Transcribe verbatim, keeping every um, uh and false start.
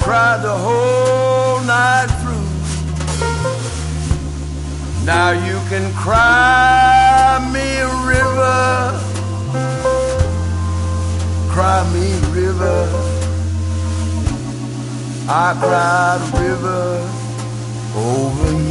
cried the whole night through. Now you can cry me a river, cry me a river. I cried a river over you.